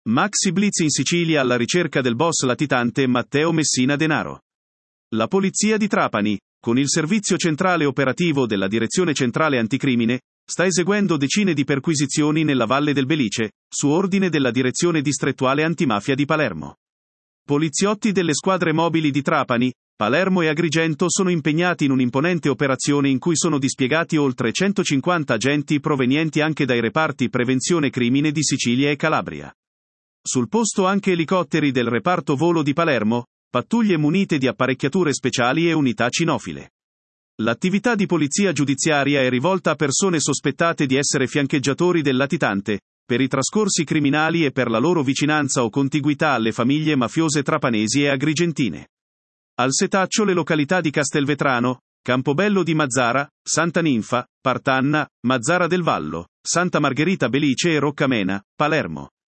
Maxi blitz in Sicilia alla ricerca del boss latitante Matteo Messina Denaro. La polizia di Trapani, con il servizio centrale operativo della Direzione Centrale Anticrimine, sta eseguendo decine di perquisizioni nella Valle del Belice, su ordine della Direzione Distrettuale Antimafia di Palermo. Poliziotti delle squadre mobili di Trapani, Palermo e Agrigento sono impegnati in un'imponente operazione in cui sono dispiegati oltre 150 agenti provenienti anche dai reparti prevenzione crimine di Sicilia e Calabria. Sul posto anche elicotteri del reparto volo di Palermo, pattuglie munite di apparecchiature speciali e unità cinofile. L'attività di polizia giudiziaria è rivolta a persone sospettate di essere fiancheggiatori del latitante, per i trascorsi criminali e per la loro vicinanza o contiguità alle famiglie mafiose trapanesi e agrigentine. Al setaccio le località di Castelvetrano, Campobello di Mazzara, Santa Ninfa, Partanna, Mazzara del Vallo, Santa Margherita Belice e Roccamena, Palermo.